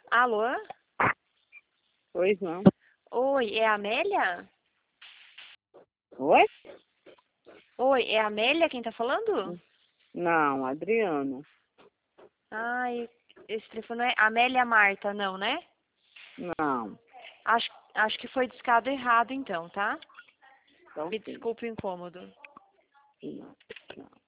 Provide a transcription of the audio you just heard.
Alô? Pois não. Oi, é a Amélia? Oi? Oi, é a Amélia quem tá falando? Não, Adriana. Ai, esse telefone é Amélia Marta, não, né? Não. Acho que foi discado errado então, tá? Então Me sim. desculpe o incômodo. Não. Não.